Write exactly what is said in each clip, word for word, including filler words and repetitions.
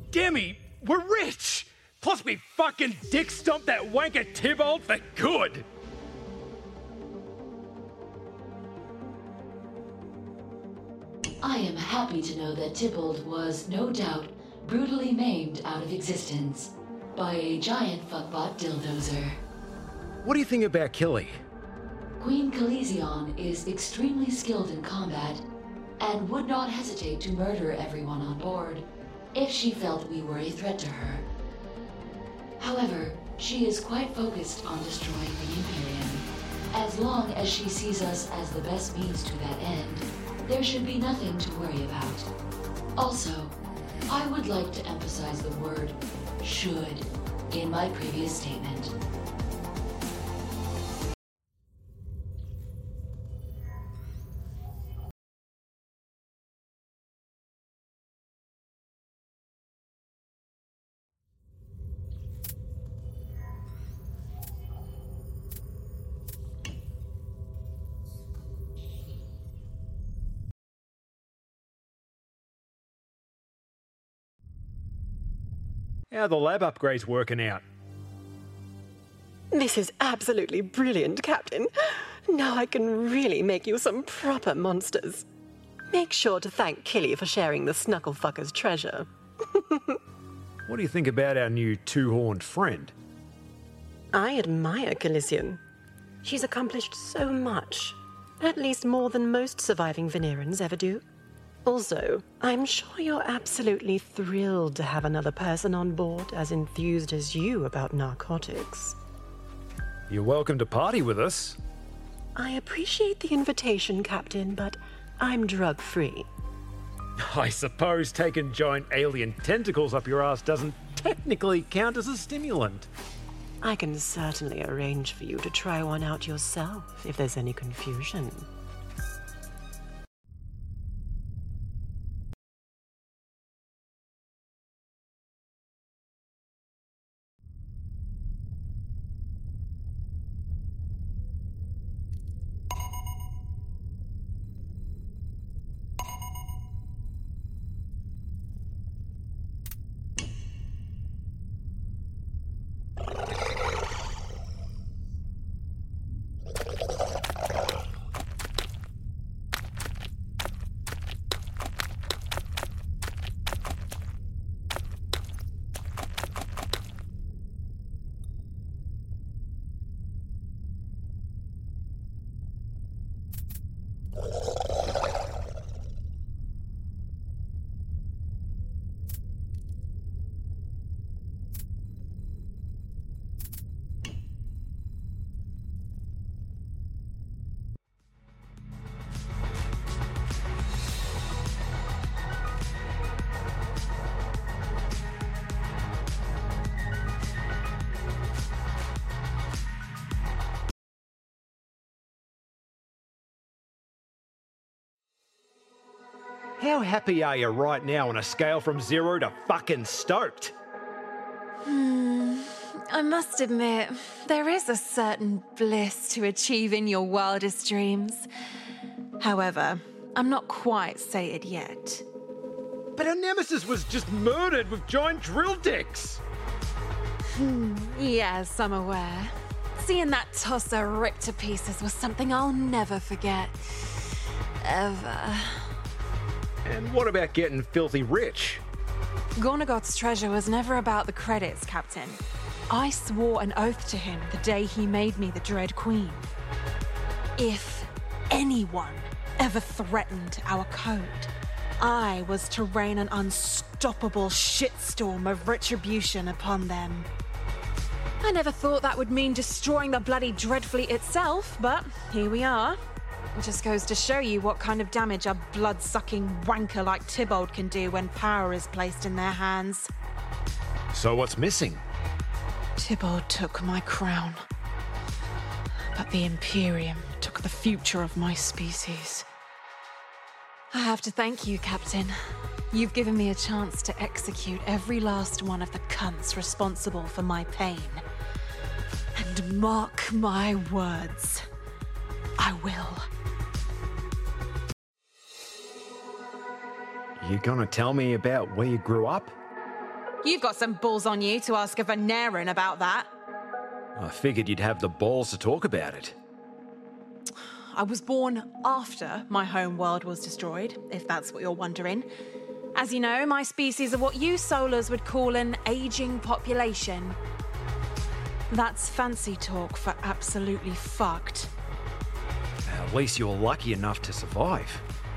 Demi, we're rich! Plus we fucking dick stomped that wanker Tybalt for good! I am happy to know that Tybalt was, no doubt, brutally maimed out of existence by a giant fuckbot dildozer. What do you think about Killy? Queen Calizion is extremely skilled in combat and would not hesitate to murder everyone on board if she felt we were a threat to her. However, she is quite focused on destroying the Imperium. As long as she sees us as the best means to that end, there should be nothing to worry about. Also, I would like to emphasize the word should in my previous statement. How are the lab upgrades working out? This is absolutely brilliant, Captain. Now I can really make you some proper monsters. Make sure to thank Killy for sharing the Snucklefucker's treasure. What do you think about our new two-horned friend? I admire Calizion. She's accomplished so much. At least more than most surviving Venerans ever do. Also, I'm sure you're absolutely thrilled to have another person on board as enthused as you about narcotics. You're welcome to party with us. I appreciate the invitation, Captain, but I'm drug-free. I suppose taking giant alien tentacles up your ass doesn't technically count as a stimulant. I can certainly arrange for you to try one out yourself if there's any confusion. How happy are you right now on a scale from zero to fucking stoked? Hmm. I must admit, there is a certain bliss to achieving your wildest dreams. However, I'm not quite sated yet. But our nemesis was just murdered with giant drill dicks! Hmm. Yes, I'm aware. Seeing that tosser ripped to pieces was something I'll never forget. Ever. And what about getting filthy rich? Gornagot's treasure was never about the credits, Captain. I swore an oath to him the day he made me the Dread Queen. If anyone ever threatened our code, I was to rain an unstoppable shitstorm of retribution upon them. I never thought that would mean destroying the bloody Dreadfleet itself, but here we are. It just goes to show you what kind of damage a blood-sucking wanker like Tybalt can do when power is placed in their hands. So what's missing? Tybalt took my crown, but the Imperium took the future of my species. I have to thank you, Captain. You've given me a chance to execute every last one of the cunts responsible for my pain. And mark my words, I will. You gonna tell me about where you grew up? You've got some balls on you to ask a Veneran about that. I figured you'd have the balls to talk about it. I was born after my home world was destroyed, if that's what you're wondering. As you know, my species are what you Solars would call an aging population. That's fancy talk for absolutely fucked. At least you're lucky enough to survive.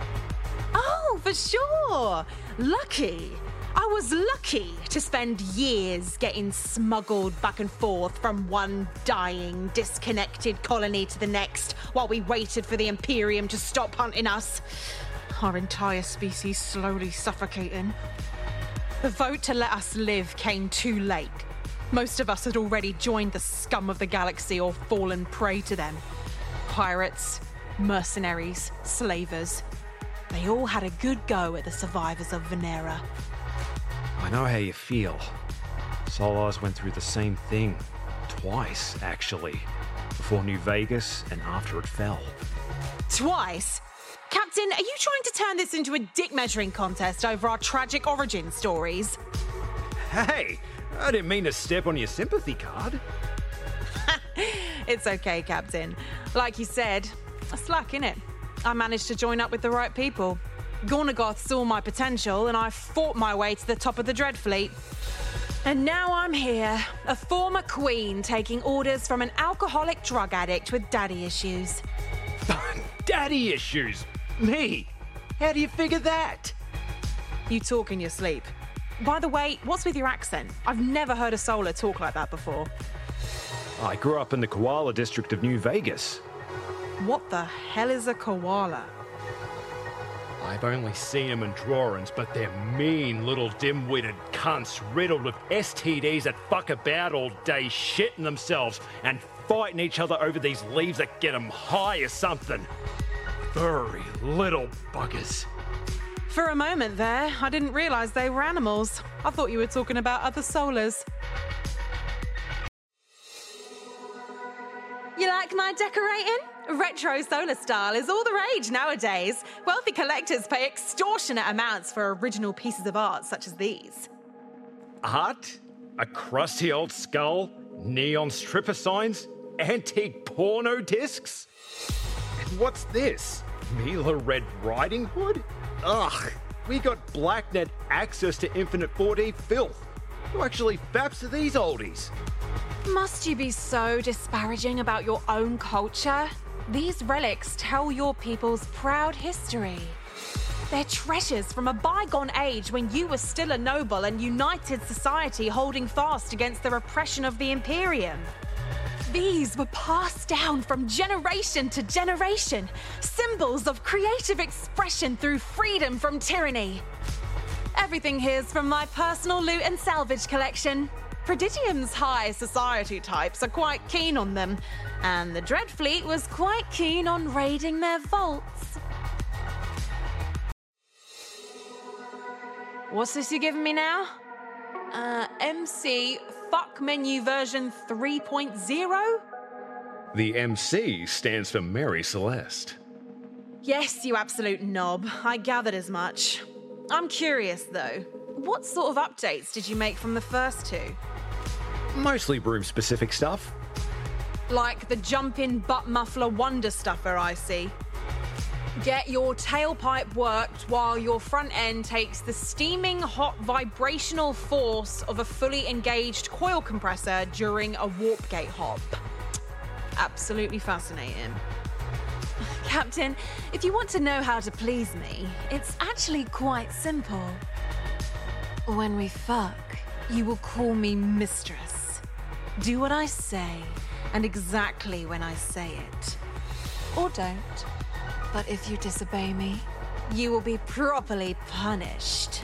Oh, for sure! Lucky! I was lucky to spend years getting smuggled back and forth from one dying, disconnected colony to the next while we waited for the Imperium to stop hunting us. Our entire species slowly suffocating. The vote to let us live came too late. Most of us had already joined the scum of the galaxy or fallen prey to them. Pirates, mercenaries, slavers. They all had a good go at the survivors of Venera. I know how you feel. Solars went through the same thing. Twice, actually. Before New Vegas and after it fell. Twice? Captain, are you trying to turn this into a dick measuring contest over our tragic origin stories? Hey, I didn't mean to step on your sympathy card. It's okay, Captain. Like you said, it's luck, innit? I managed to join up with the right people. Gornagoth saw my potential and I fought my way to the top of the Dreadfleet. And now I'm here, a former queen taking orders from an alcoholic drug addict with daddy issues. Daddy issues? Me? How do you figure that? You talk in your sleep. By the way, what's with your accent? I've never heard a Solar talk like that before. I grew up in the Koala district of New Vegas. What the hell is a koala? I've only seen them in drawings, but they're mean little dim-witted cunts riddled with S T Ds that fuck about all day, shitting themselves and fighting each other over these leaves that get them high or something. Furry little buggers. For a moment there, I didn't realise they were animals. I thought you were talking about other Solars. You like my decorating? Retro Solar style is all the rage nowadays. Wealthy collectors pay extortionate amounts for original pieces of art such as these. Art? A crusty old skull? Neon stripper signs? Antique porno discs? And what's this? Mila Red Riding Hood? Ugh, we got Blacknet access to infinite four D filth. Who actually faps to these oldies? Must you be so disparaging about your own culture? These relics tell your people's proud history. They're treasures from a bygone age when you were still a noble and united society holding fast against the repression of the Imperium. These were passed down from generation to generation, symbols of creative expression through freedom from tyranny. Everything here's from my personal loot and salvage collection. Prodigium's high society types are quite keen on them, and the Dreadfleet was quite keen on raiding their vaults. What's this you're giving me now? Uh, M C Fuck Menu version three point oh? The M C stands for Mary Celeste. Yes, you absolute knob. I gathered as much. I'm curious, though. What sort of updates did you make from the first two? Mostly broom-specific stuff. Like the jump-in butt muffler wonder stuffer, I see. Get your tailpipe worked while your front end takes the steaming hot vibrational force of a fully engaged coil compressor during a warp gate hop. Absolutely fascinating. Captain, if you want to know how to please me, it's actually quite simple. When we fuck, you will call me mistress. Do what I say, and exactly when I say it. Or don't. But if you disobey me, you will be properly punished.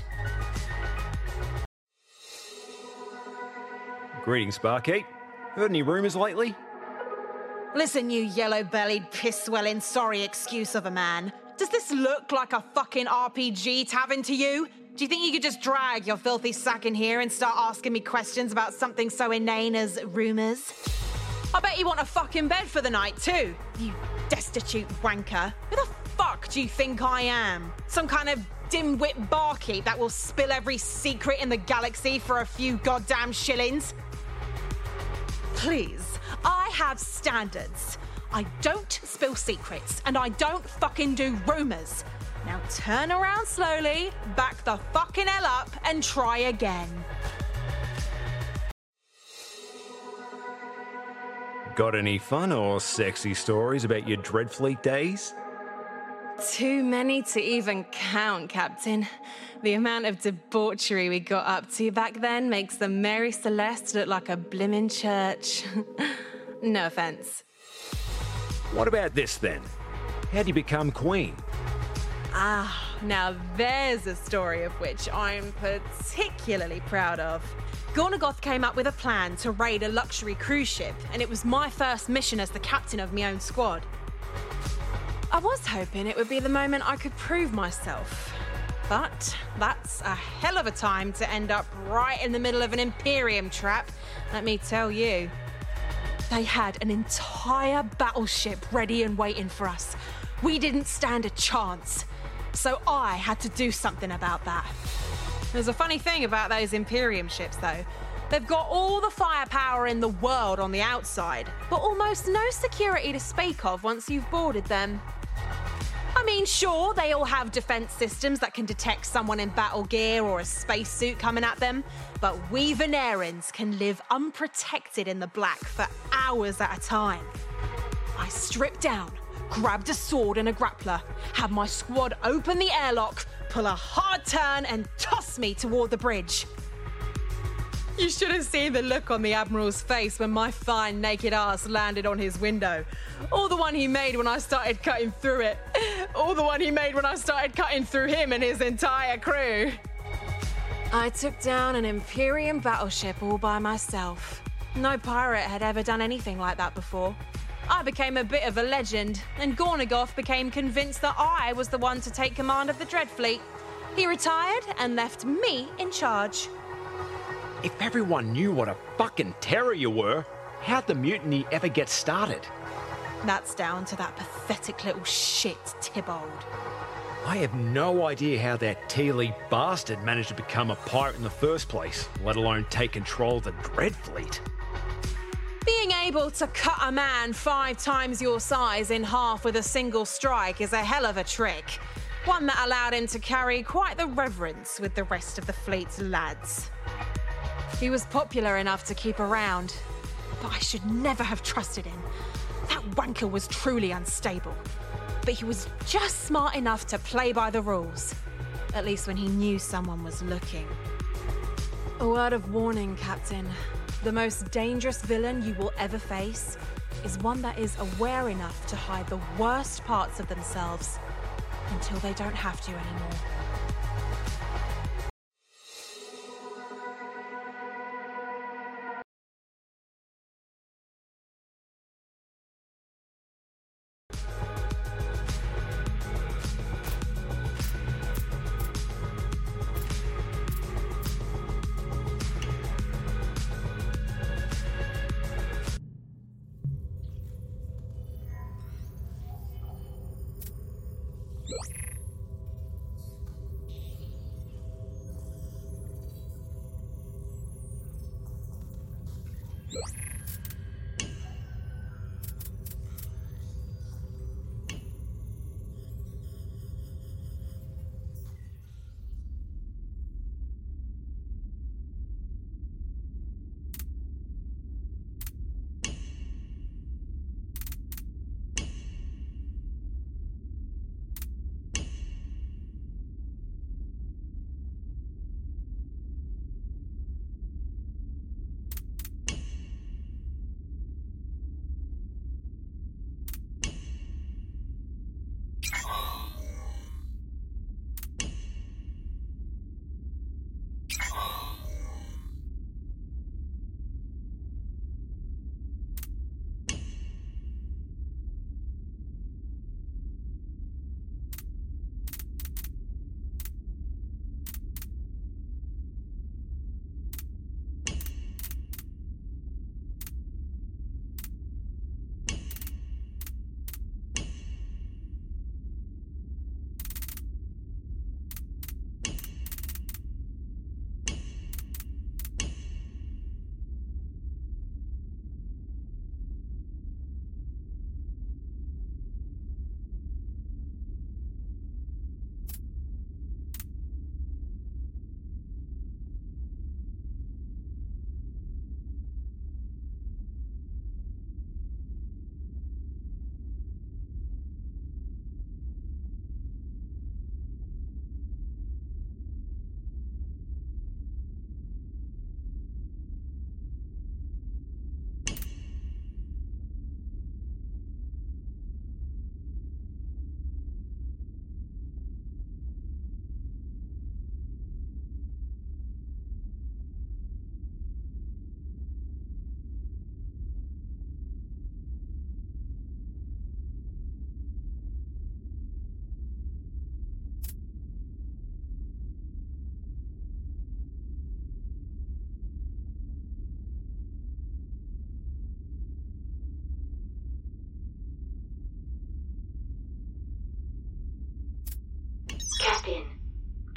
Greetings, Barkeep. Heard any rumours lately? Listen, you yellow-bellied, piss-swelling, sorry excuse of a man. Does this look like a fucking R P G tavern to you? Do you think you could just drag your filthy sack in here and start asking me questions about something so inane as rumours? I bet you want a fucking bed for the night, too, you destitute wanker. Who the fuck do you think I am? Some kind of dimwit barkeep that will spill every secret in the galaxy for a few goddamn shillings? Please, I have standards. I don't spill secrets, and I don't fucking do rumours. Now turn around slowly, back the fucking hell up, and try again. Got any fun or sexy stories about your Dreadfleet days? Too many to even count, Captain. The amount of debauchery we got up to back then makes the Mary Celeste look like a blimmin' church. No offence. What about this then? How'd you become queen? Ah, now there's a story of which I'm particularly proud of. Gornagoth came up with a plan to raid a luxury cruise ship, and it was my first mission as the captain of my own squad. I was hoping it would be the moment I could prove myself. But that's a hell of a time to end up right in the middle of an Imperium trap, let me tell you. They had an entire battleship ready and waiting for us. We didn't stand a chance. So I had to do something about that. There's a funny thing about those Imperium ships, though. They've got all the firepower in the world on the outside, but almost no security to speak of once you've boarded them. I mean, sure, they all have defense systems that can detect someone in battle gear or a spacesuit coming at them, but we Venerans can live unprotected in the black for hours at a time. I stripped down, grabbed a sword and a grappler, had my squad open the airlock, pull a hard turn and toss me toward the bridge. You should have seen the look on the Admiral's face when my fine naked ass landed on his window. Or the one he made when I started cutting through it. Or the one he made when I started cutting through him and his entire crew. I took down an Imperium battleship all by myself. No pirate had ever done anything like that before. I became a bit of a legend, and Gornagoth became convinced that I was the one to take command of the Dreadfleet. He retired and left me in charge. If everyone knew what a fucking terror you were, how'd the mutiny ever get started? That's down to that pathetic little shit, Tybalt. I have no idea how that Tealy bastard managed to become a pirate in the first place, let alone take control of the Dreadfleet. Being able to cut a man five times your size in half with a single strike is a hell of a trick. One that allowed him to carry quite the reverence with the rest of the fleet's lads. He was popular enough to keep around, but I should never have trusted him. That wanker was truly unstable. But he was just smart enough to play by the rules. At least when he knew someone was looking. A word of warning, Captain. The most dangerous villain you will ever face is one that is aware enough to hide the worst parts of themselves until they don't have to anymore.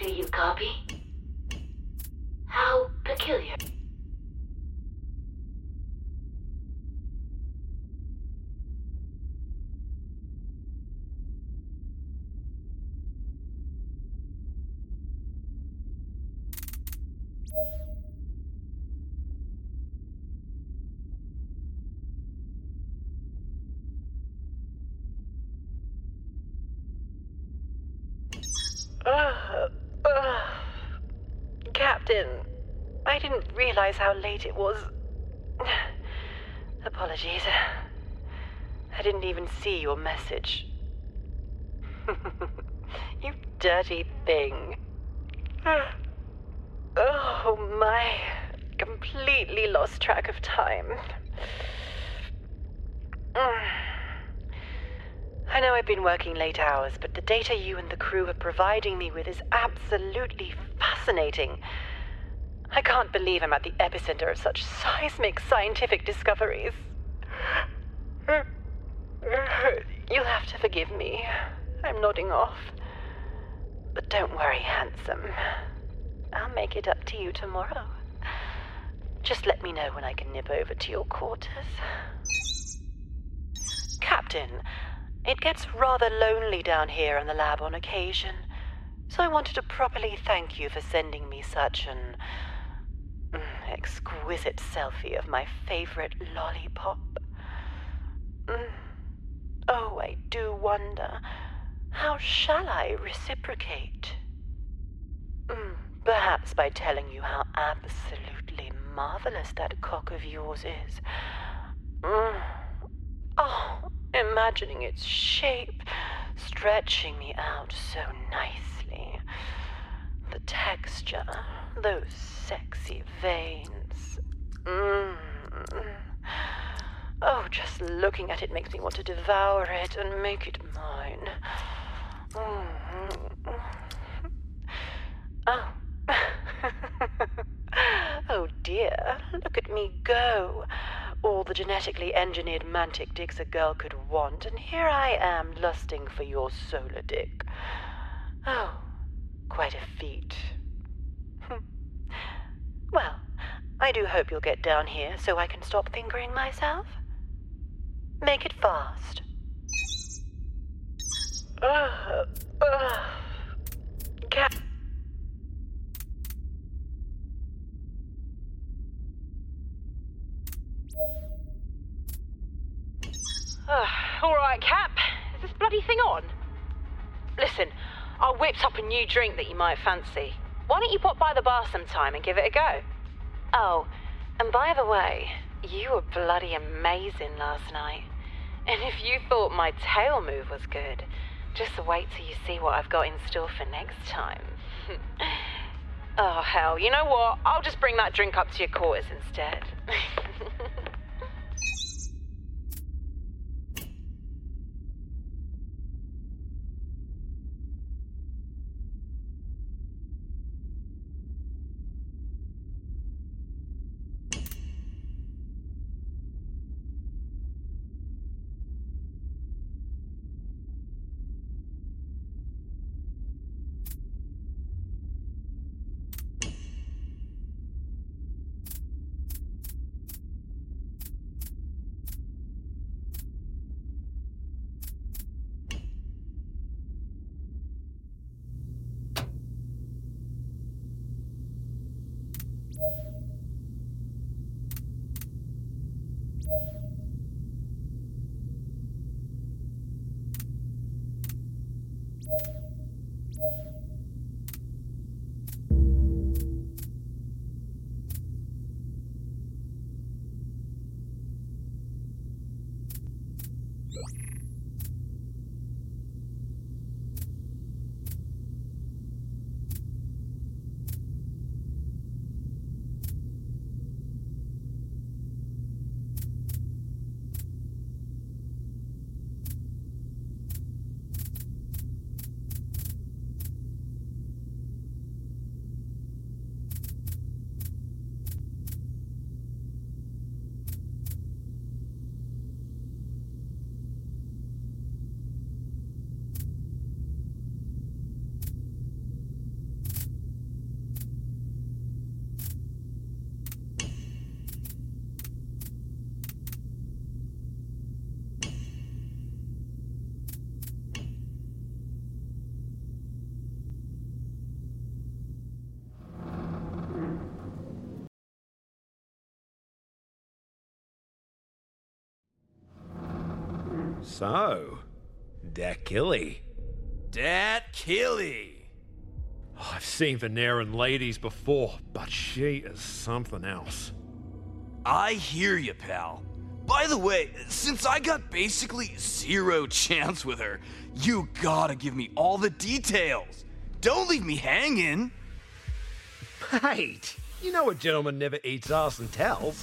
Do you copy? How peculiar. Uh, uh, Captain, I didn't realize how late it was. Apologies. I didn't even see your message. You dirty thing. Oh my. Completely lost track of time. I know I've been working late hours, but the data you and the crew are providing me with is absolutely fascinating. I can't believe I'm at the epicenter of such seismic scientific discoveries. You'll have to forgive me. I'm nodding off. But don't worry, handsome. I'll make it up to you tomorrow. Just let me know when I can nip over to your quarters. Captain, it gets rather lonely down here in the lab on occasion, so I wanted to properly thank you for sending me such an mm, exquisite selfie of my favorite lollipop. Mm. Oh, I do wonder, how shall I reciprocate? Mm, perhaps by telling you how absolutely marvelous that cock of yours is. Mm. Oh, imagining its shape stretching me out so nicely. The texture, those sexy veins. Mm. Oh, just looking at it makes me want to devour it and make it mine. Mm. Oh. Oh dear, look at me go. All the genetically engineered mantic dicks a girl could want, and here I am lusting for your solar dick. Oh, quite a feat. Well, I do hope you'll get down here so I can stop fingering myself. Make it fast. Uh, uh, Cap- Uh, all right, Cap. Is this bloody thing on? Listen, I whipped up a new drink that you might fancy. Why don't you pop by the bar sometime and give it a go? Oh, and by the way, you were bloody amazing last night. And if you thought my tail move was good, just wait till you see what I've got in store for next time. Oh, hell, you know what? I'll just bring that drink up to your quarters instead. So, Dat Killy. Dat Killy. I've seen Veneran ladies before, but she is something else. I hear you, pal. By the way, since I got basically zero chance with her, you gotta give me all the details. Don't leave me hanging. Wait, you know a gentleman never eats ass and tells.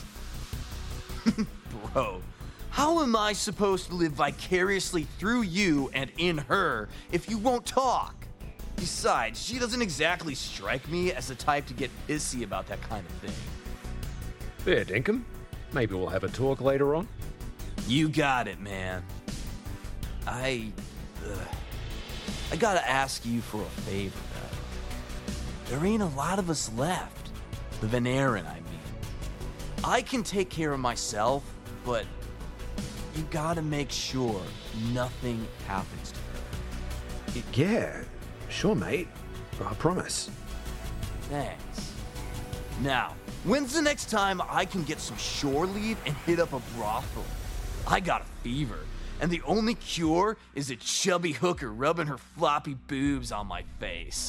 Bro, how am I supposed to live vicariously through you and in her if you won't talk? Besides, she doesn't exactly strike me as the type to get pissy about that kind of thing. Fair dinkum. Maybe we'll have a talk later on. You got it, man. I... Uh, I gotta ask you for a favor, though. There ain't a lot of us left. The Veneran, I mean. I can take care of myself, but you gotta make sure nothing happens to her. Yeah, sure, mate. I promise. Thanks. Now, when's the next time I can get some shore leave and hit up a brothel? I got a fever, and the only cure is a chubby hooker rubbing her floppy boobs on my face.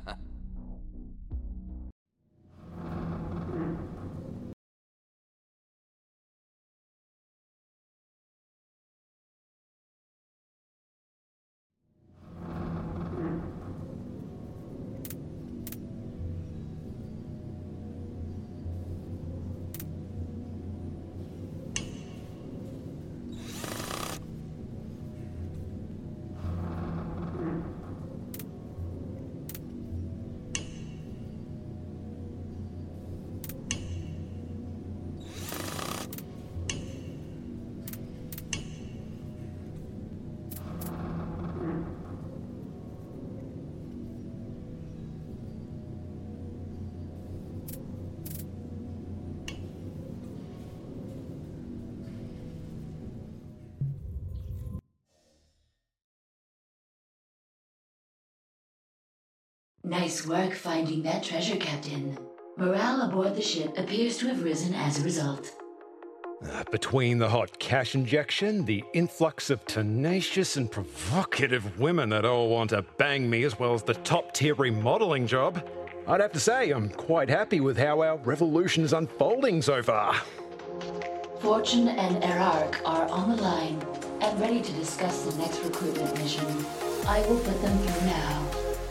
Nice work finding that treasure, Captain. Morale aboard the ship appears to have risen as a result. Uh, between the hot cash injection, the influx of tenacious and provocative women that all want to bang me, as well as the top-tier remodeling job, I'd have to say I'm quite happy with how our revolution is unfolding so far. Fortune and Erark are on the line and ready to discuss the next recruitment mission. I will put them through now.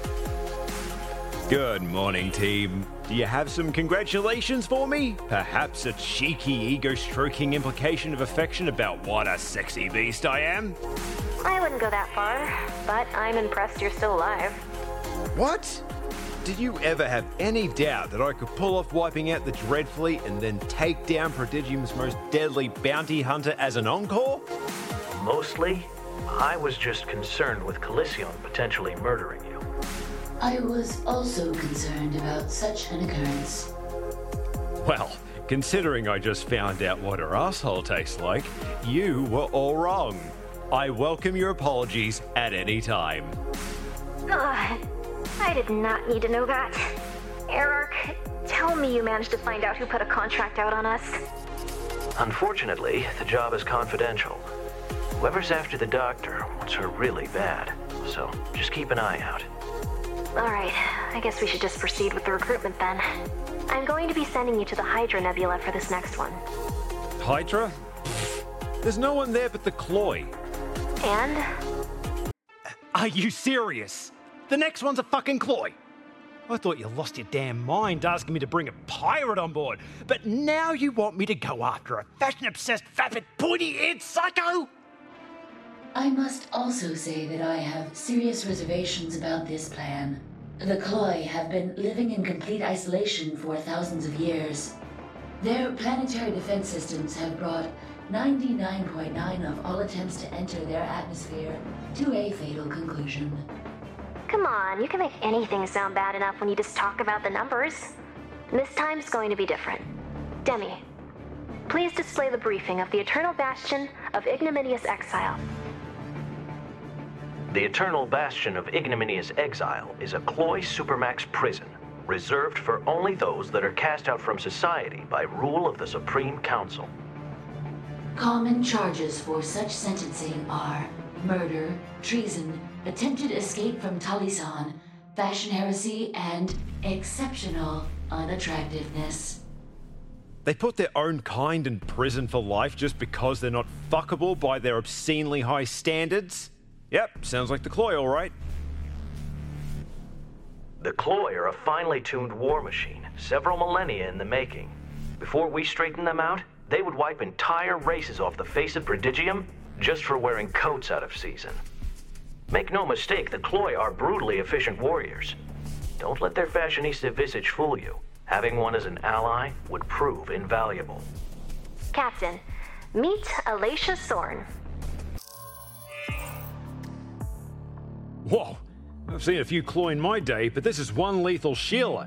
Good morning, team. Do you have some congratulations for me? Perhaps a cheeky, ego-stroking implication of affection about what a sexy beast I am? I wouldn't go that far, but I'm impressed you're still alive. What? Did you ever have any doubt that I could pull off wiping out the Dreadfleet and then take down Prodigium's most deadly bounty hunter as an encore? Mostly, I was just concerned with Coliseon potentially murdering you. I was also concerned about such an occurrence. Well, considering I just found out what her asshole tastes like, you were all wrong. I welcome your apologies at any time. Ugh, I did not need to know that. Erark, tell me you managed to find out who put a contract out on us. Unfortunately, the job is confidential. Whoever's after the doctor wants her really bad, so just keep an eye out. Alright, I guess we should just proceed with the recruitment then. I'm going to be sending you to the Hydra Nebula for this next one. Hydra? There's no one there but the Cloy. And? Are you serious? The next one's a fucking Cloy. I thought you lost your damn mind asking me to bring a pirate on board, but now you want me to go after a fashion-obsessed, vapid, pointy-eared psycho? I must also say that I have serious reservations about this plan. The Cloy have been living in complete isolation for thousands of years. Their planetary defense systems have brought ninety-nine point nine of all attempts to enter their atmosphere to a fatal conclusion. Come on, you can make anything sound bad enough when you just talk about the numbers. This time's going to be different. Demi, please display the briefing of the Eternal Bastion of Ignominious Exile. The Eternal Bastion of Ignominious Exile is a Cloy Supermax prison, reserved for only those that are cast out from society by rule of the Supreme Council. Common charges for such sentencing are murder, treason, attempted escape from Talisan, fashion heresy, and exceptional unattractiveness. They put their own kind in prison for life just because they're not fuckable by their obscenely high standards? Yep, sounds like the Cloy, all right. The Cloy are a finely tuned war machine, several millennia in the making. Before we straighten them out, they would wipe entire races off the face of Prodigium just for wearing coats out of season. Make no mistake, the Cloy are brutally efficient warriors. Don't let their fashionista visage fool you. Having one as an ally would prove invaluable. Captain, meet Alicia Sorn. Whoa, I've seen a few Cloy in my day, but this is one lethal Sheila.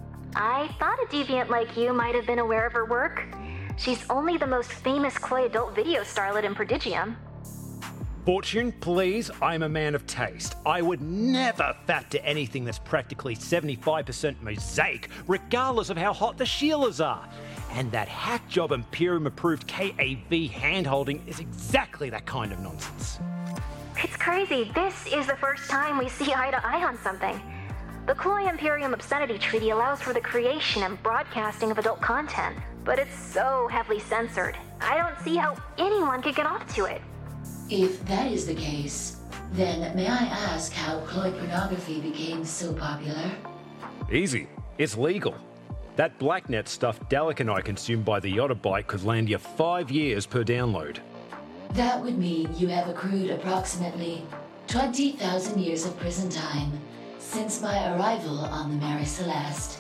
I thought a deviant like you might have been aware of her work. She's only the most famous Cloy adult video starlet in Prodigium. Fortune, please, I'm a man of taste. I would never fap to anything that's practically seventy-five percent mosaic, regardless of how hot the Sheilas are. And that hack job Imperium-approved K A V handholding is exactly that kind of nonsense. It's crazy. This is the first time we see eye to eye on something. The Cloy Imperium Obscenity Treaty allows for the creation and broadcasting of adult content, but it's so heavily censored. I don't see how anyone could get off to it. If that is the case, then may I ask how Cloy pornography became so popular? Easy. It's legal. That blacknet stuff Dalek and I consumed by the Yottabyte could land you five years per download. That would mean you have accrued approximately twenty thousand years of prison time since my arrival on the Mary Celeste.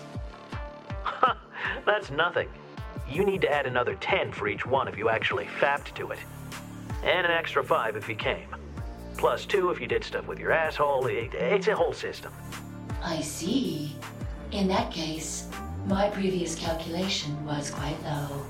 Ha! That's nothing. You need to add another ten for each one if you actually fapped to it. And an extra five if you came. Plus two if you did stuff with your asshole. It's a whole system. I see. In that case, my previous calculation was quite low.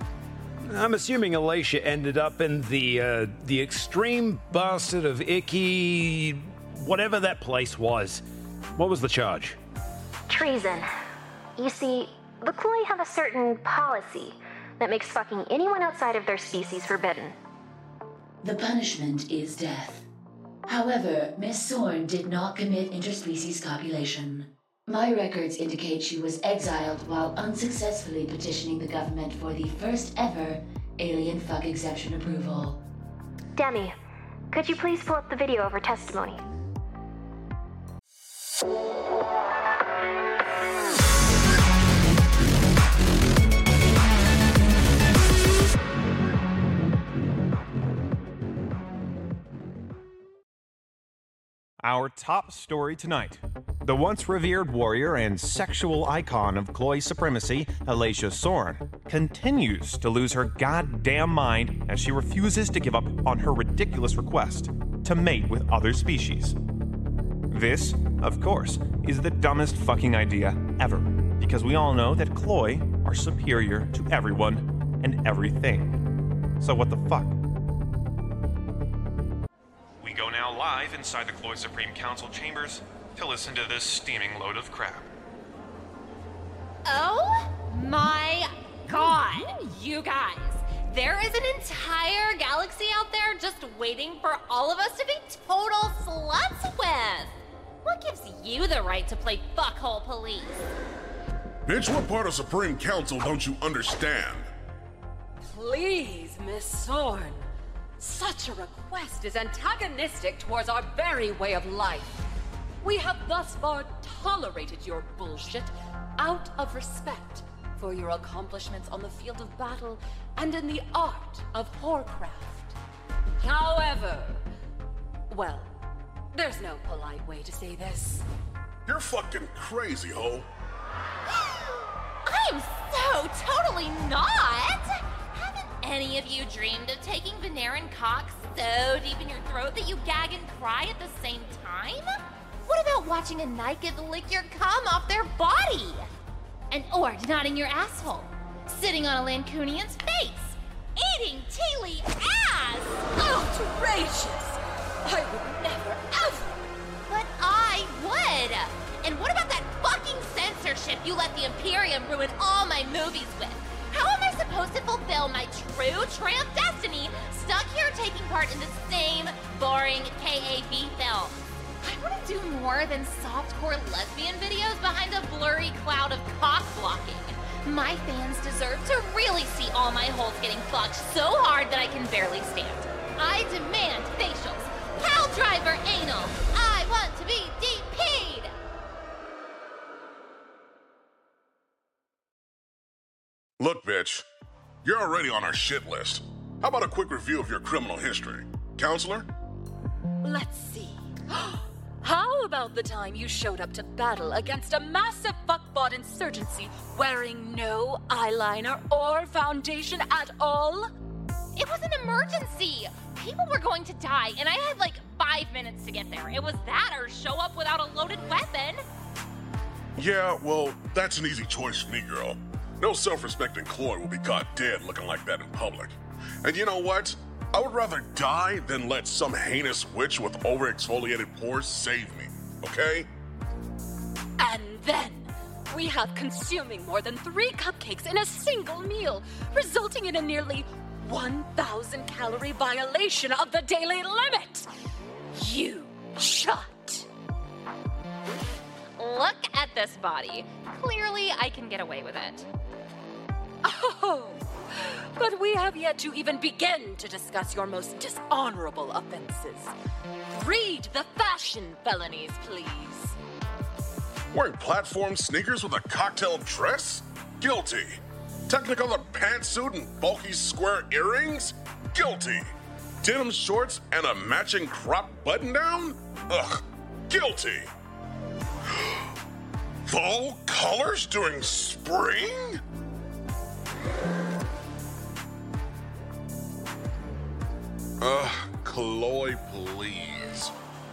I'm assuming Alicia ended up in the, uh, the extreme bastard of Icky... whatever that place was. What was the charge? Treason. You see, the Cloy have a certain policy that makes fucking anyone outside of their species forbidden. The punishment is death. However, Miss Sorn did not commit interspecies copulation. My records indicate she was exiled while unsuccessfully petitioning the government for the first ever alien fuck exemption approval. Demi, could you please pull up the video of her testimony? Our top story tonight. The once revered warrior and sexual icon of Cloy supremacy, Alicia Sorn, continues to lose her goddamn mind as she refuses to give up on her ridiculous request to mate with other species. This, of course, is the dumbest fucking idea ever, because we all know that Cloy are superior to everyone and everything. So what the fuck? We go now live inside the Cloy Supreme Council chambers to listen to this steaming load of crap. Oh my god, you guys. There is an entire galaxy out there just waiting for all of us to be total sluts with. What gives you the right to play fuckhole police? Bitch, what part of Supreme Council don't you understand? Please, Miss Sorn. Such a request is antagonistic towards our very way of life. We have thus far tolerated your bullshit out of respect for your accomplishments on the field of battle and in the art of whorecraft. However, well, there's no polite way to say this. You're fucking crazy, ho. I am so totally not! Any of you dreamed of taking Veneran cock so deep in your throat that you gag and cry at the same time? What about watching a naked lick your cum off their body? And or nodding your asshole, sitting on a Lancunian's face, eating Teely ass? Outrageous! I would never, ever! But I would! And what about that fucking censorship you let the Imperium ruin all my movies with? How am I supposed to fulfill my true tramp destiny, stuck here taking part in the same boring K A B film. I want to do more than softcore lesbian videos behind a blurry cloud of cock blocking. My fans deserve to really see all my holes getting fucked so hard that I can barely stand. I demand facials. Pal driver anal. I want to be D P'd. Look, bitch, you're already on our shit list. How about a quick review of your criminal history? Counselor? Let's see. How about the time you showed up to battle against a massive fuckbot insurgency wearing no eyeliner or foundation at all? It was an emergency. People were going to die, and I had like five minutes to get there. It was that or show up without a loaded weapon. Yeah, well, that's an easy choice for me, girl. No self-respecting Chloe will be caught dead looking like that in public. And you know what? I would rather die than let some heinous witch with overexfoliated pores save me, okay? And then, we have consuming more than three cupcakes in a single meal, resulting in a nearly one thousand calorie violation of the daily limit. You shut. Look at this body. Clearly, I can get away with it. Oh, but we have yet to even begin to discuss your most dishonorable offenses. Read the fashion felonies, please. Wearing platform sneakers with a cocktail dress? Guilty. Technicolor pantsuit and bulky square earrings? Guilty. Denim shorts and a matching crop button-down? Ugh, guilty. Fall colors during spring? Ugh, Chloe, please.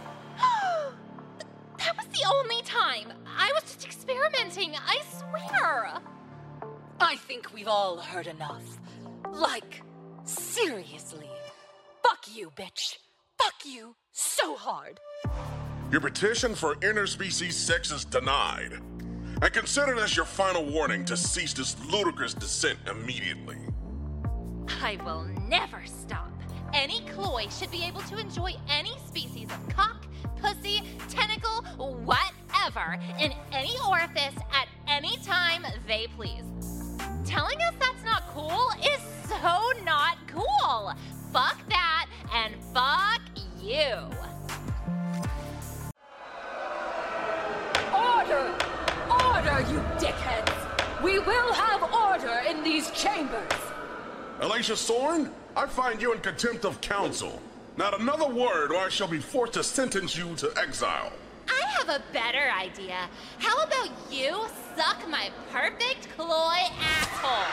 That was the only time. I was just experimenting, I swear. I think we've all heard enough. Like, seriously. Fuck you, bitch. Fuck you so hard. Your petition for interspecies sex is denied. And consider this your final warning to cease this ludicrous descent immediately. I will never stop. Any Chloe should be able to enjoy any species of cock, pussy, tentacle, whatever, in any orifice at any time they please. Telling us that's not cool is so not cool. Fuck that and fuck you. Order! Order, you dickheads! We will have order in these chambers! Alicia Sorn, I find you in contempt of counsel. Not another word or I shall be forced to sentence you to exile. I have a better idea. How about you suck my perfect Chloe asshole?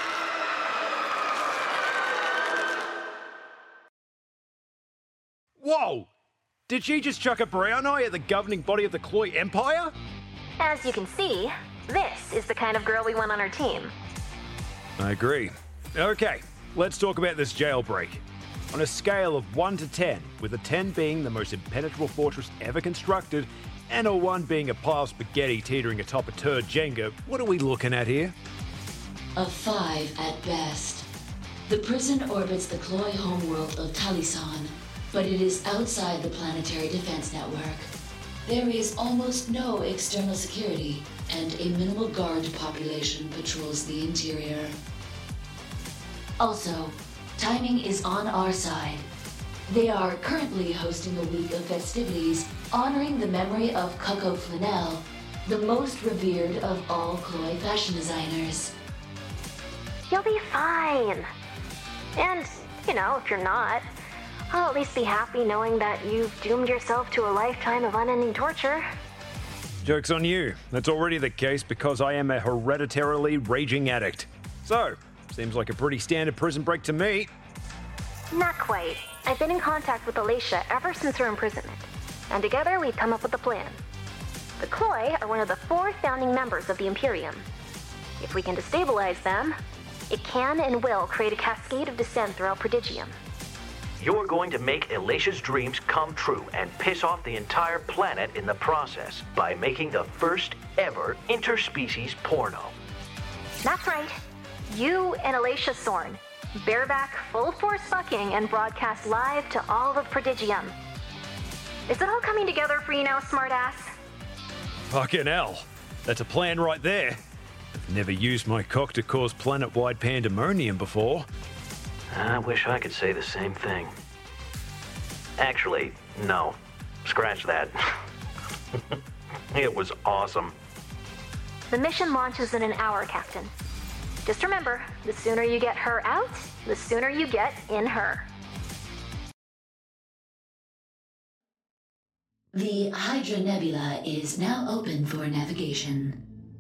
Whoa! Did she just chuck a brown eye at the governing body of the Chloe Empire? As you can see, this is the kind of girl we want on our team. I agree. Okay, let's talk about this jailbreak. On a scale of one to ten, with a ten being the most impenetrable fortress ever constructed, and a one being a pile of spaghetti teetering atop a turd Jenga, what are we looking at here? A five at best. The prison orbits the Chloe homeworld of Talisan, but it is outside the planetary defense network. There is almost no external security, and a minimal guard population patrols the interior. Also, timing is on our side. They are currently hosting a week of festivities honoring the memory of Coco Flanell, the most revered of all Chloe fashion designers. You'll be fine. And, you know, if you're not, I'll at least be happy knowing that you've doomed yourself to a lifetime of unending torture. Joke's on you. That's already the case because I am a hereditarily raging addict. So, seems like a pretty standard prison break to me. Not quite. I've been in contact with Alicia ever since her imprisonment, and together we've come up with a plan. The Chloe are one of the four founding members of the Imperium. If we can destabilize them, it can and will create a cascade of dissent throughout Prodigium. You're going to make Alicia's dreams come true and piss off the entire planet in the process by making the first ever interspecies porno. That's right. You and Alicia Sorn. bareback, full-force fucking, and broadcast live to all of Prodigium. Is it all coming together for you now, smartass? Fucking hell. That's a plan right there. I've never used my cock to cause planet-wide pandemonium before. I wish I could say the same thing. Actually, no. Scratch that. It was awesome. The mission launches in an hour, Captain. Just remember, the sooner you get her out, the sooner you get in her. The Hydra Nebula is now open for navigation.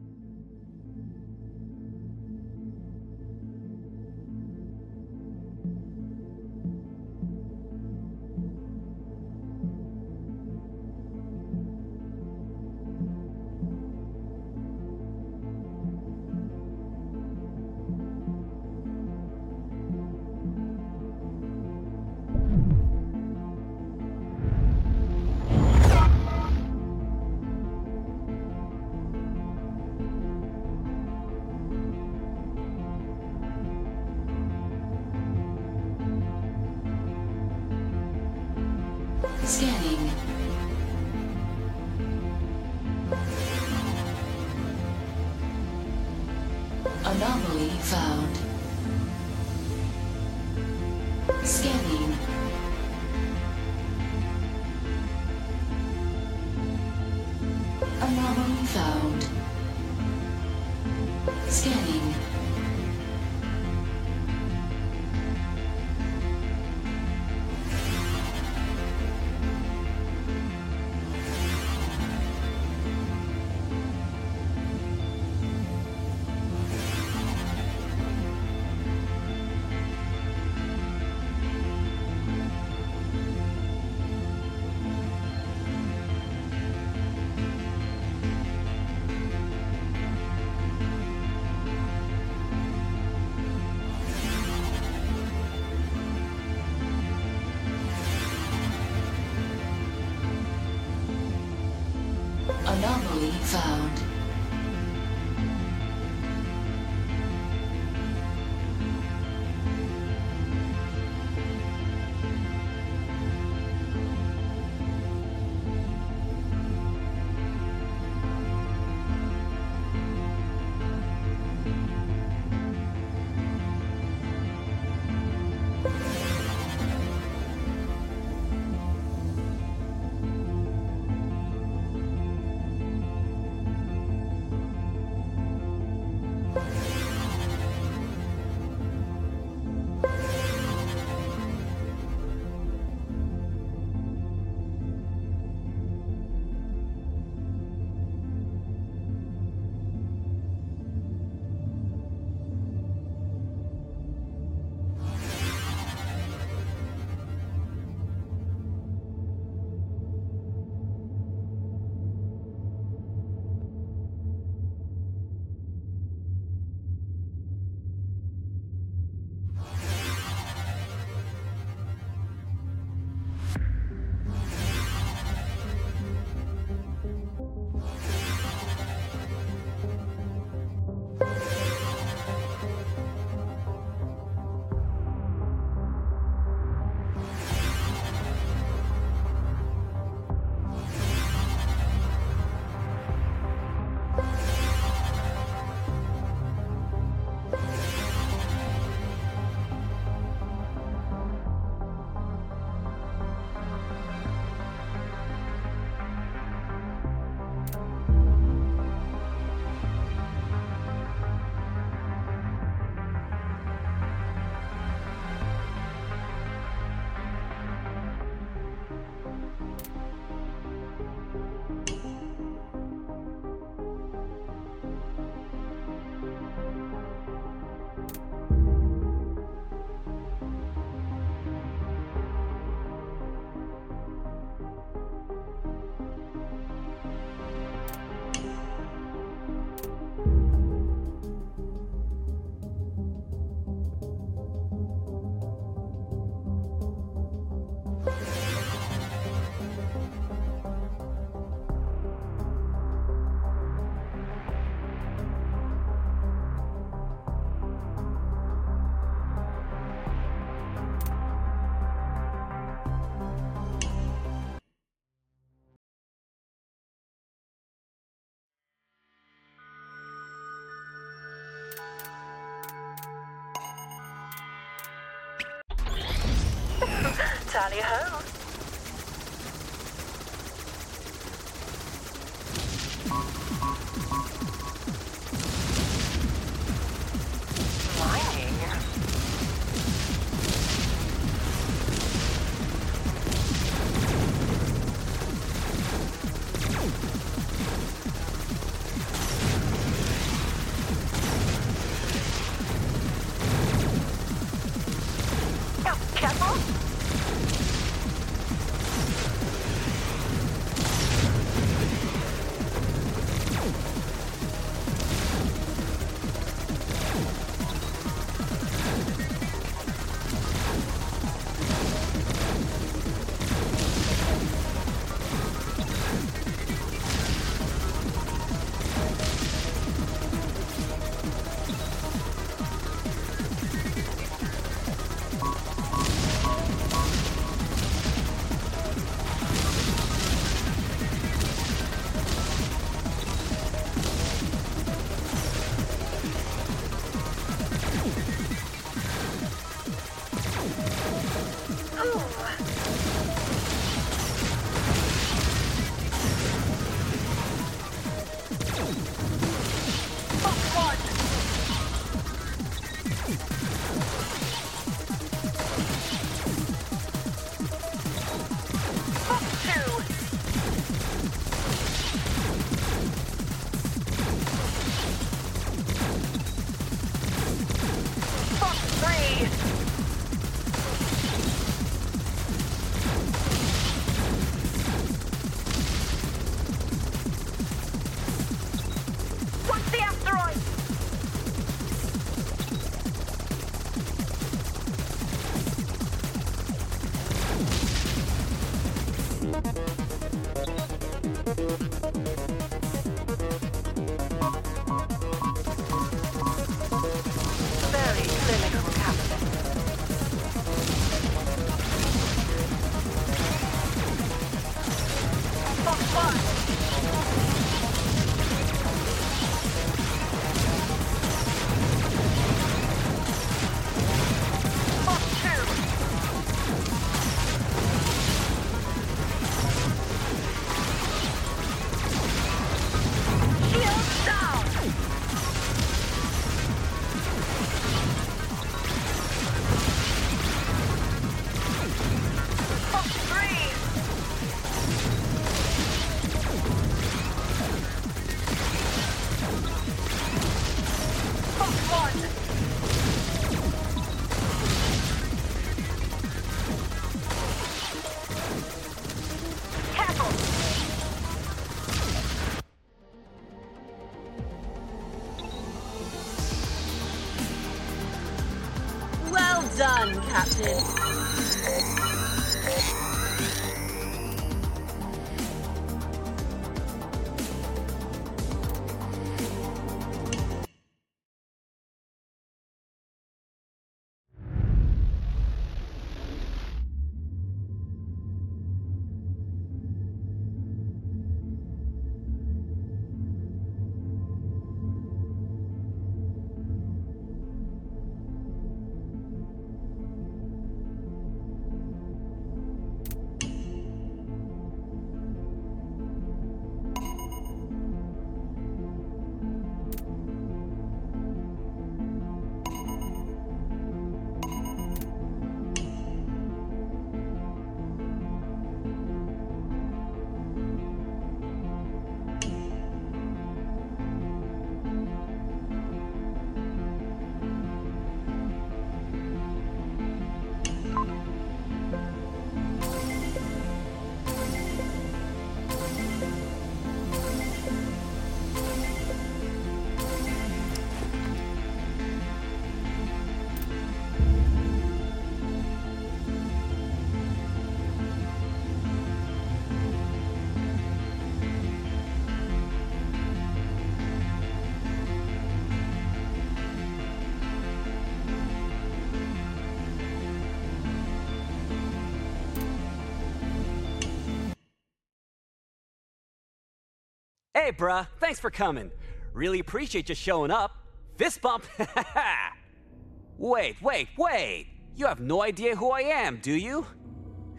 Scanning. Anomaly found. Scanning. Anomaly found. Scanning. Anomaly found. Tally ho. Done, Captain. Hey, bruh, thanks for coming. Really appreciate you showing up. Fist bump. Wait, wait, wait. You have no idea who I am, do you?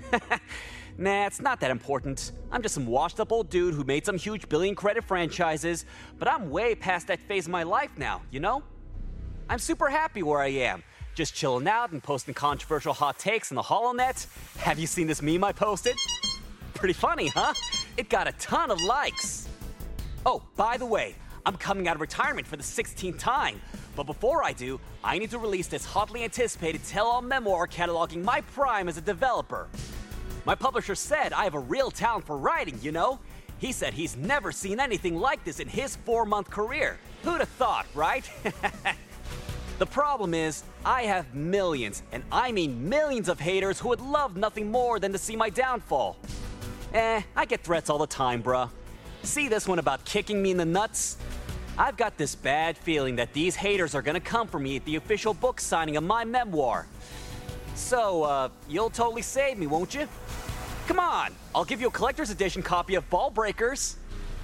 Nah, it's not that important. I'm just some washed up old dude who made some huge billion credit franchises, but I'm way past that phase of my life now, you know? I'm super happy where I am, just chilling out and posting controversial hot takes on the HoloNet. Have you seen this meme I posted? Pretty funny, huh? It got a ton of likes. Oh, by the way, I'm coming out of retirement for the sixteenth time, but before I do, I need to release this hotly anticipated tell-all memoir cataloging my prime as a developer. My publisher said I have a real talent for writing, you know? He said he's never seen anything like this in his four-month career. Who'd have thought, right? The problem is, I have millions, and I mean millions of haters who would love nothing more than to see my downfall. Eh, I get threats all the time, bruh. See this one about kicking me in the nuts? I've got this bad feeling that these haters are gonna come for me at the official book signing of my memoir. So, uh, you'll totally save me, won't you? Come on, I'll give you a collector's edition copy of Ball Breakers.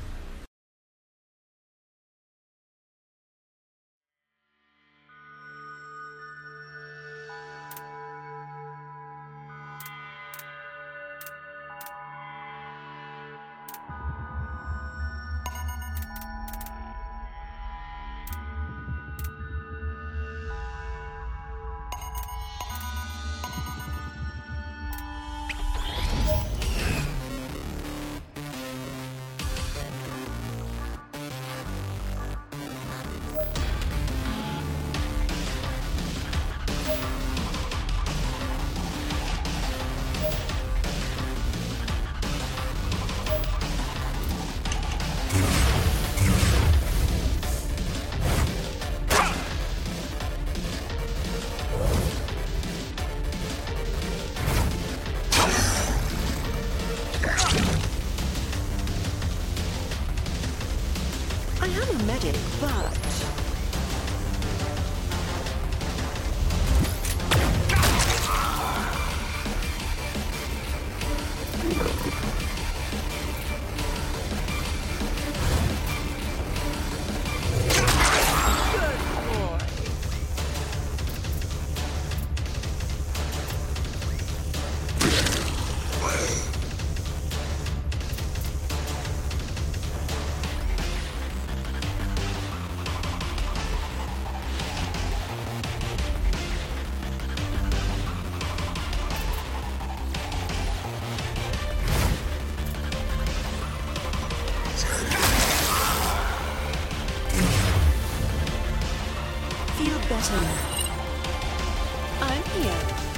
I'm here.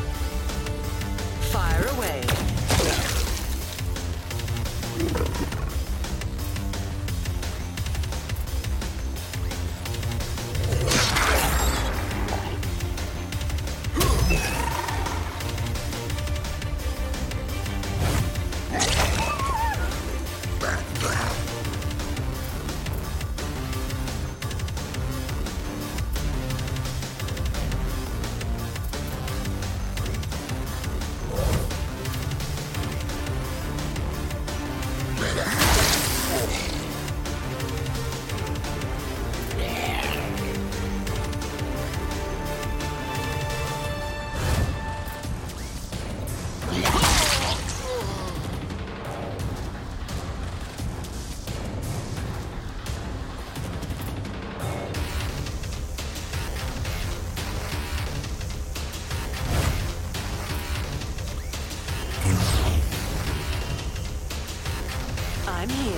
Fire away. I'm here.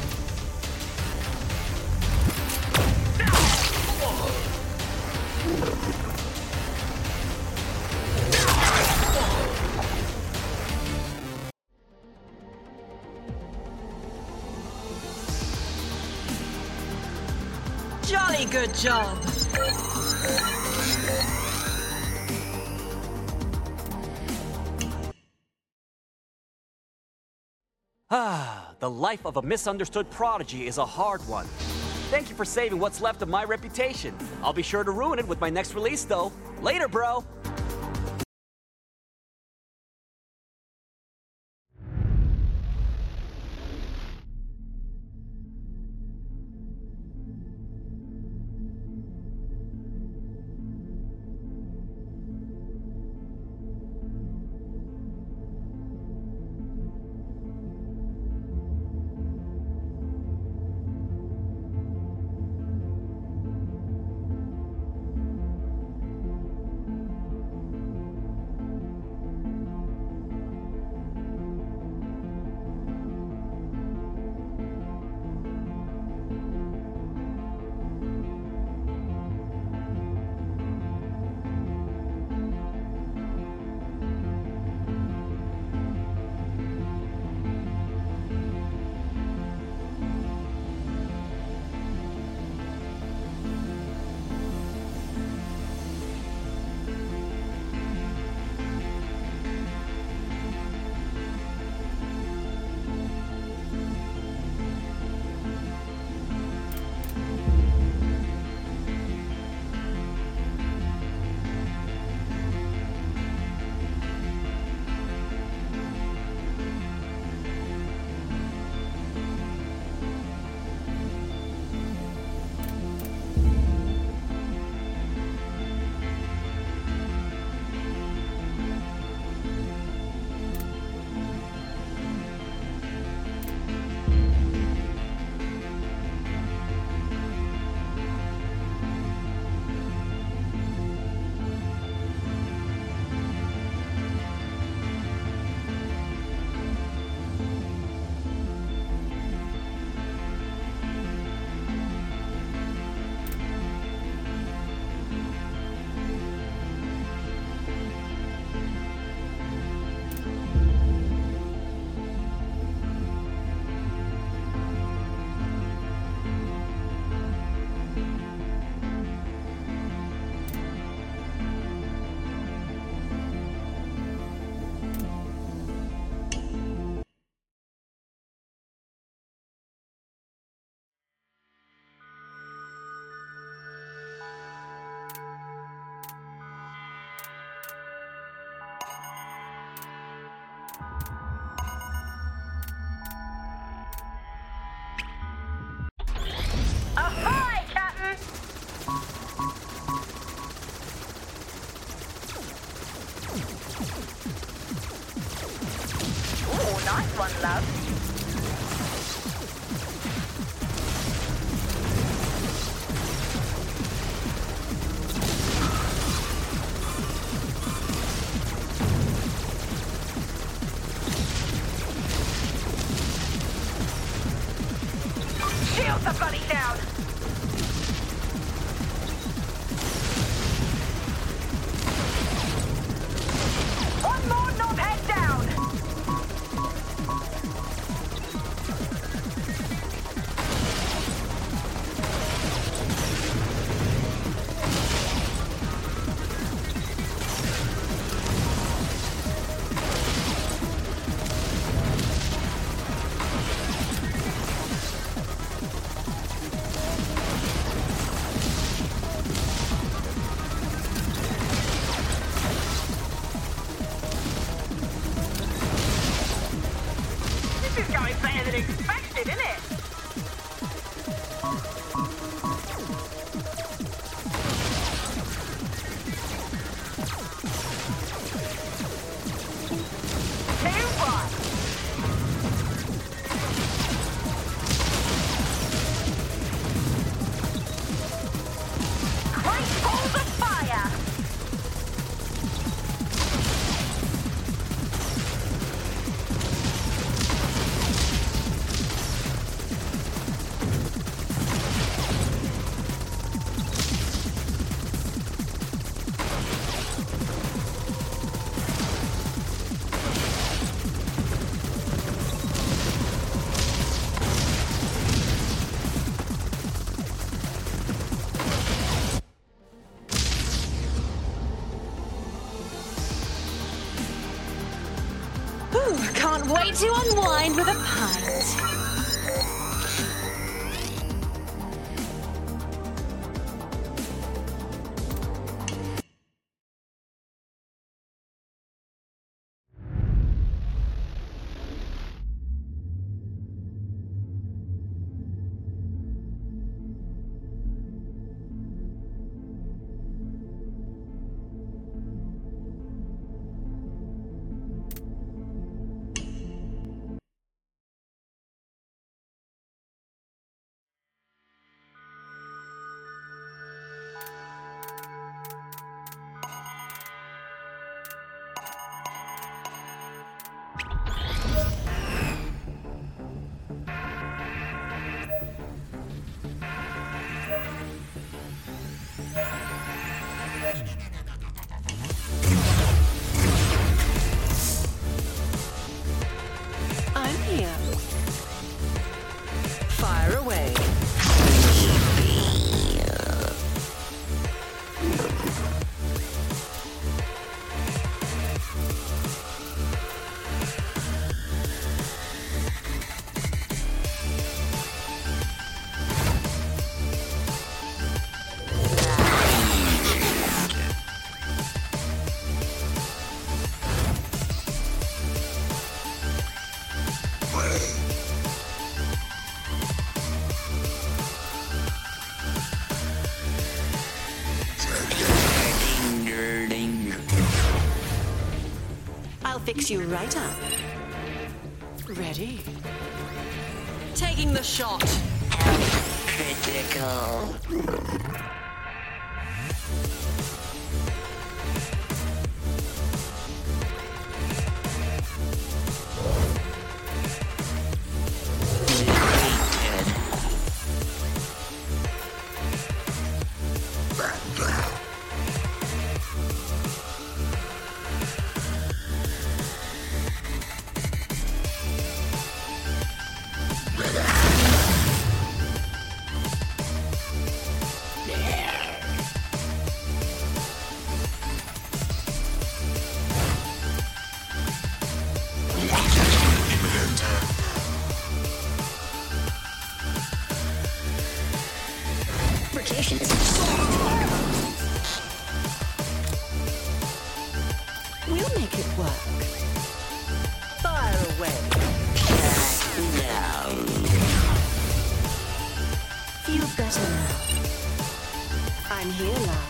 Jolly good job. Ah, the life of a misunderstood prodigy is a hard one. Thank you for saving what's left of my reputation. I'll be sure to ruin it with my next release, though. Later, bro! Nice one, love. Shields are bloody down! One more knobhead down! This is going better than expected, isn't it? Two, one. Great balls of fire! Ooh, can't wait to unwind with a pint. I'm here. Fire away. I'll fix you right up. Ready? Taking the shot. Critical. We'll make it work. Fire away. Now. Feel better now. I'm here now.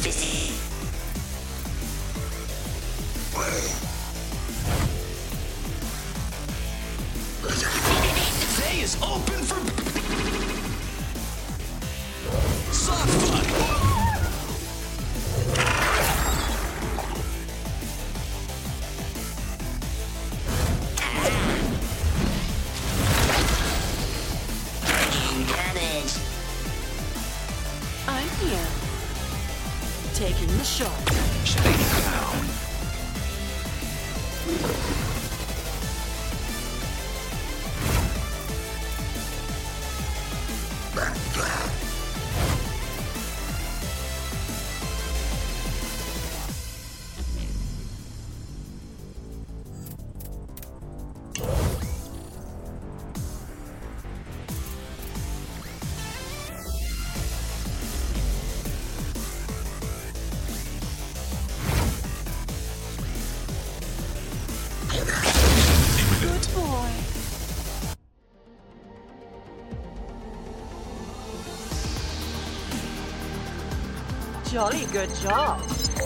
They is open for soft fuck. I'm here. Taking the shot. Stay down. Good boy. Jolly good job.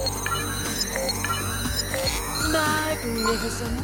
Magnificent.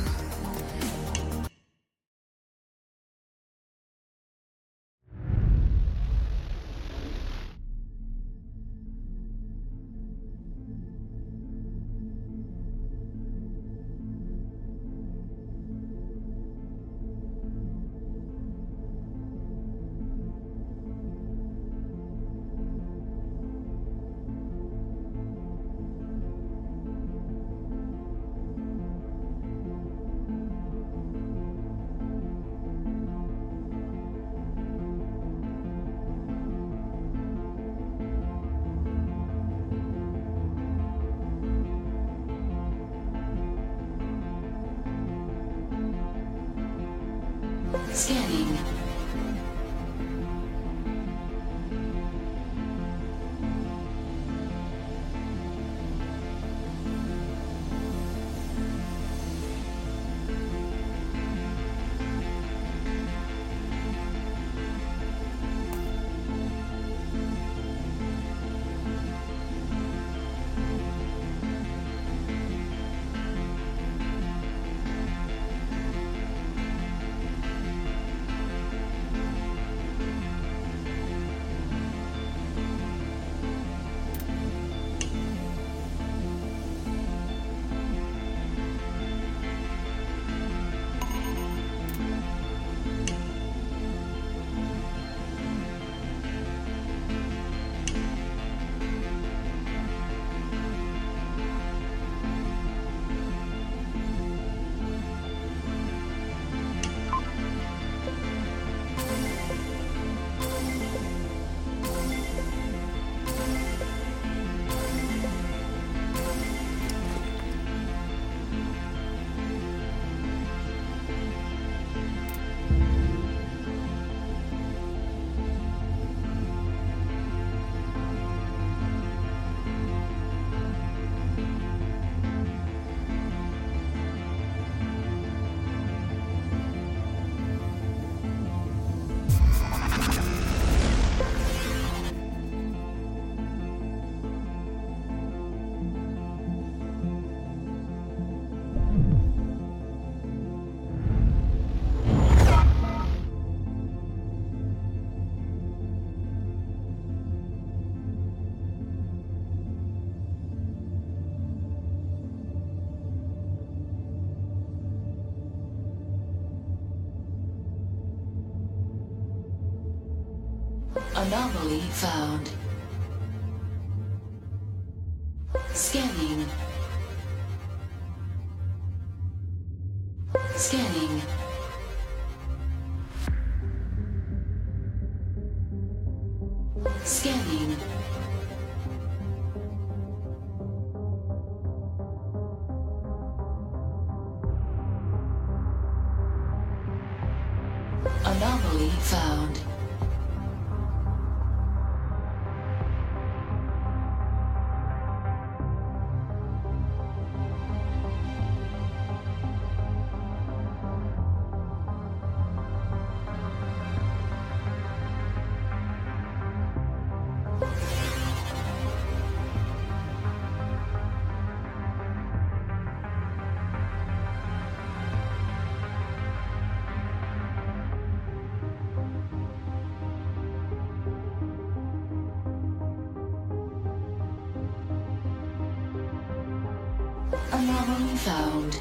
Scanning. Anomaly found. Scanning. Scanning. Scanning. Anomaly found. Anomaly found.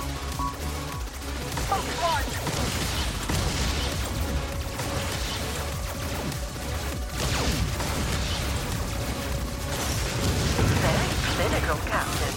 Clinical, Captain.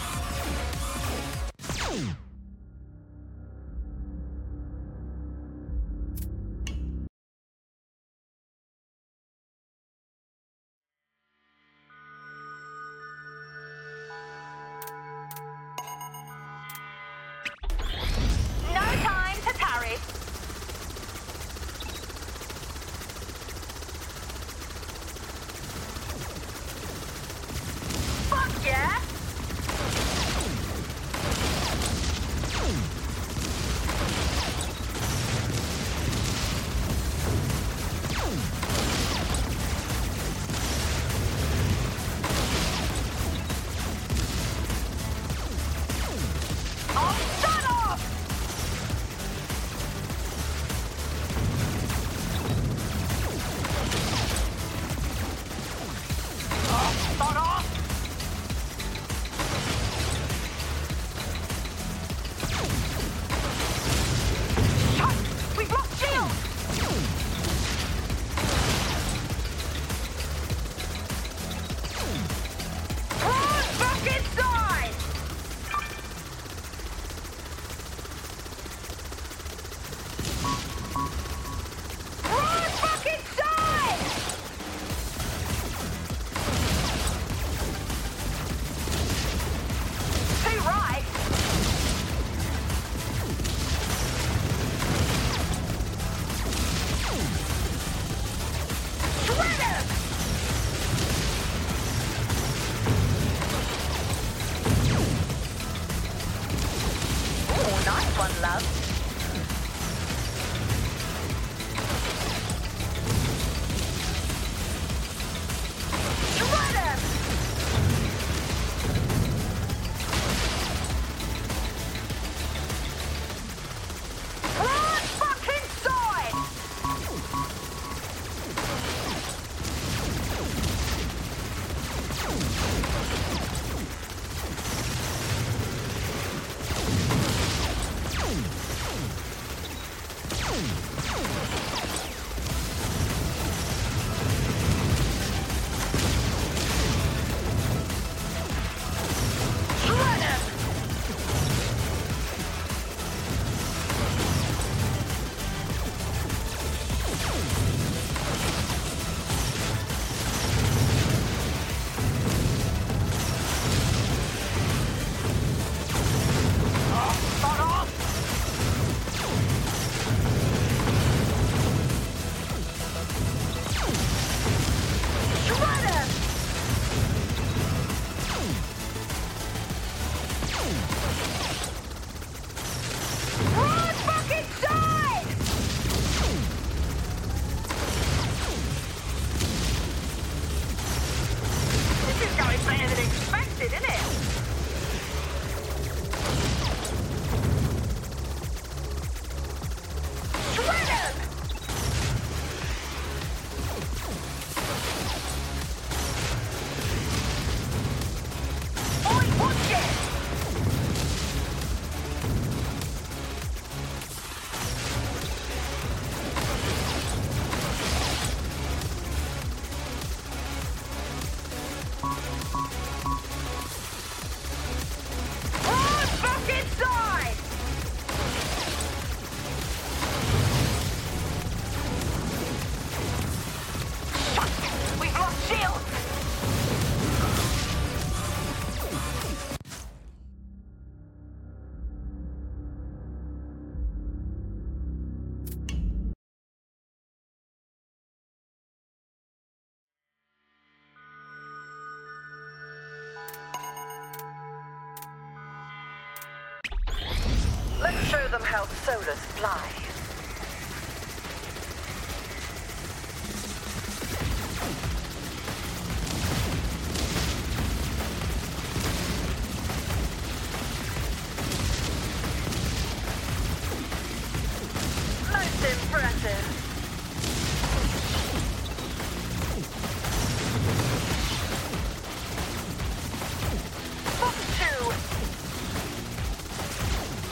No time to tarry. Fuck yeah! Oh, shut off! Oh, shut off! Shut! We've lost shield! Run back inside! Run back inside! Too right! Shred him! Oh, nice one, love. Shred him! Run back inside! Shred him! Oh, shut off! Shred him! Run back inside! This is going better than expected, isn't it? Shred him! Oi, watch it! Run back inside! Shit! We've lost shield! Let's show them how Solus fly. Most impressive. Fox two.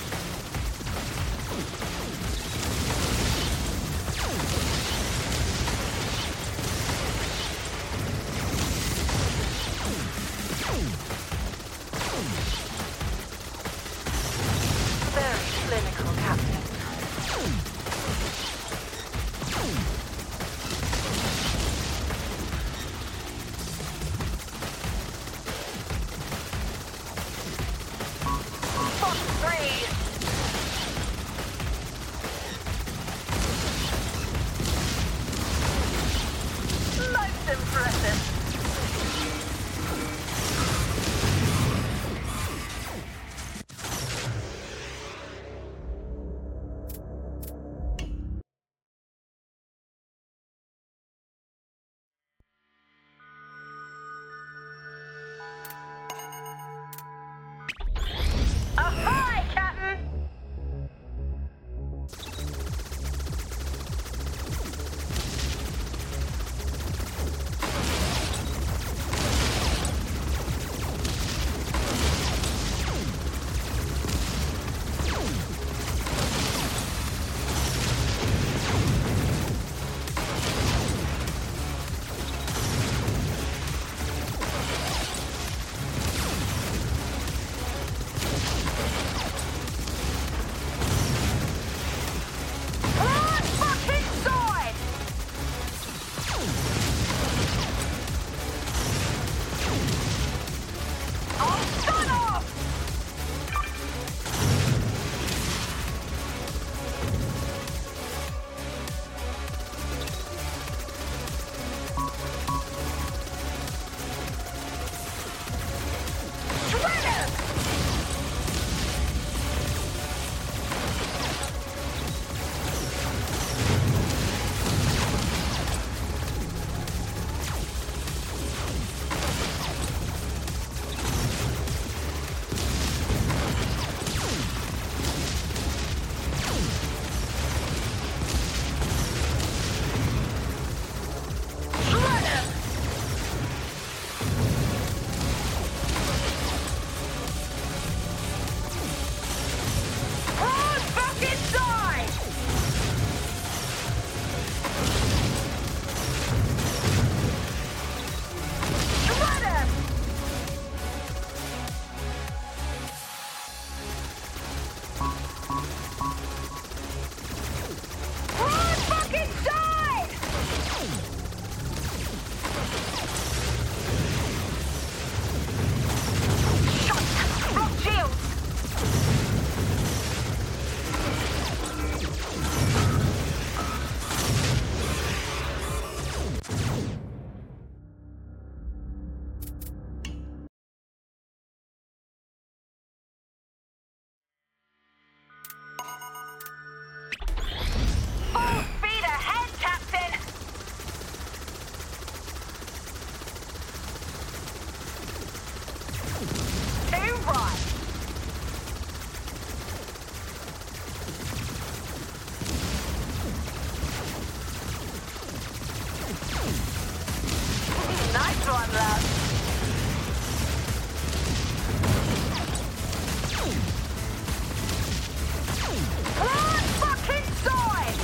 Broad fucking side! Shot! Rock shields! Full speed ahead, Captain! Two right. Nice one, love. Broad fucking side!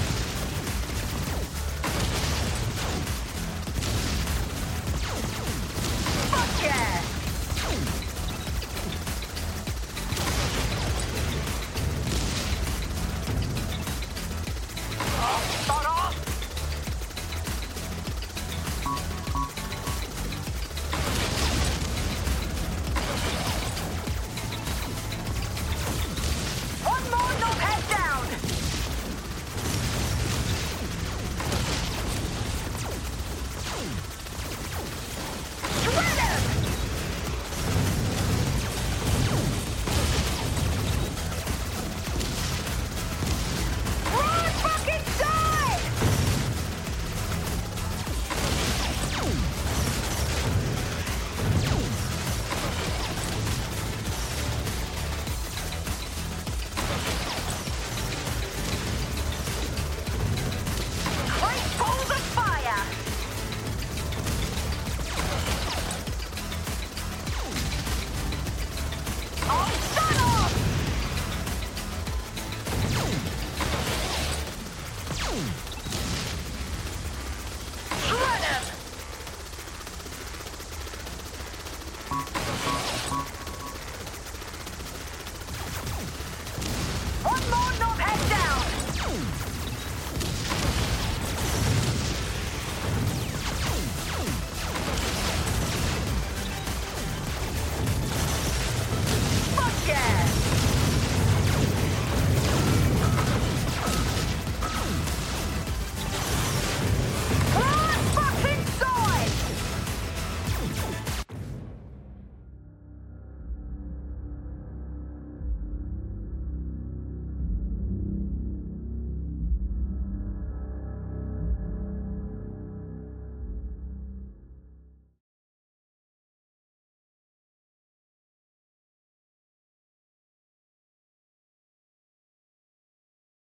Fuck yeah! Oh, spot